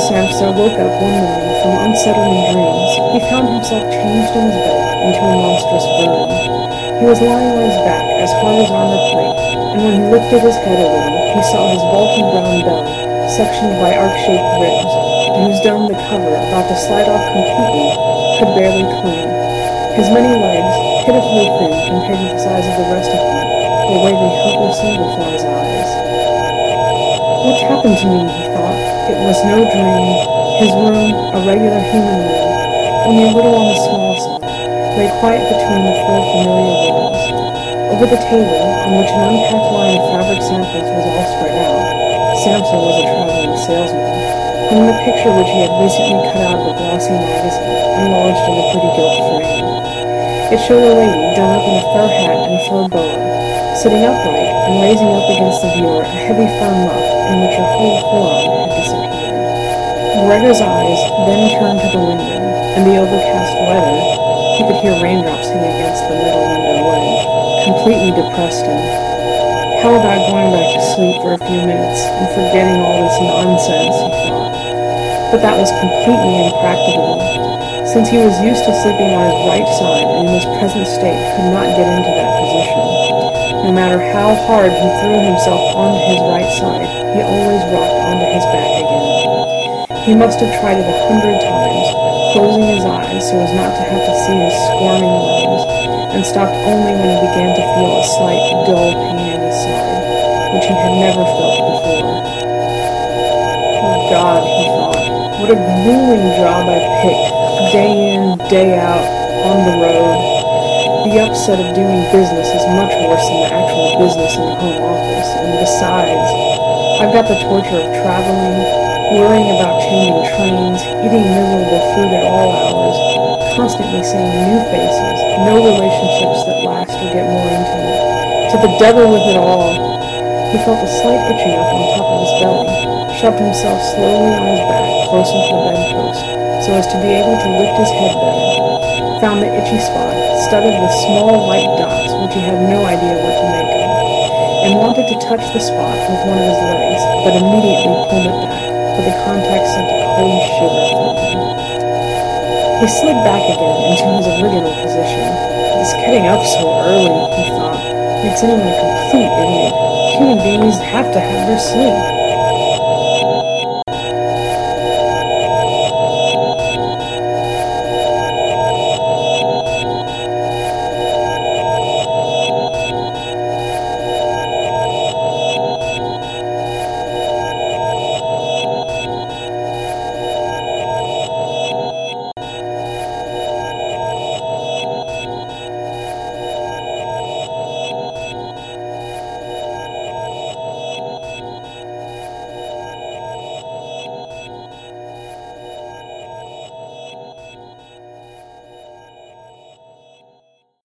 Samsa woke up one morning from unsettling dreams, he found himself changed in his bed into a monstrous bird. He was lying on his back as hard as armor plate, and when he lifted his head a little, he saw his bulky brown belly, sectioned by arc-shaped ribs, to whose dome the cover, about to slide off completely, could barely cling. His many legs, pitifully thin compared to the size of the rest of him, were waving helplessly before his eyes. What's happened to me, he thought. It was no dream. His room, a regular human room, only a little on the small side, lay quiet between the four familiar walls. Over the table, on which an unpacked line of fabric samples was all spread out, Samsa was a traveling salesman, hung a picture which he had recently cut out of a glossy magazine and lodged in a pretty gilt frame. It showed a lady done up in a fur hat and fur boa, sitting upright and raising up against the viewer a heavy fur muff in which her whole forearm had disappeared. Gregor's eyes then turned to the window, and the overcast weather, he could hear raindrops hitting against the middle window ledge, completely depressed him. How about going back to sleep for a few minutes and forgetting all this nonsense, he thought. But that was completely impracticable, since he was used to sleeping on his right side and in his present state could not get into that position. No matter how hard he threw himself onto his right side, he always rocked onto his back again. He must have tried it 100 times, closing his eyes so as not to have to see his squirming legs, and stopped only when he began to feel a slight, dull pain in his side, which he had never felt before. Oh God, he thought, what a grueling job I picked, day in, day out, on the road. The upset of doing business is much worse than the actual business in the home office, and besides, I've got the torture of traveling, worrying about changing trains, eating miserable food at all hours, constantly seeing new faces, no relationships that last or get more intimate. To the devil with it all! He felt a slight itching up on top of his belly, shoved himself slowly on his back closer to the bedpost, so as to be able to lift his head better, found the itchy spot, studded with small white dots which he had no idea what to make of, and wanted to touch the spot with one of his legs, but immediately pulled it back, for the contact sent a cold shiver through him. He slid back again into his original position. This getting up so early, he thought, makes anyone a complete idiot. Human beings have to have their sleep.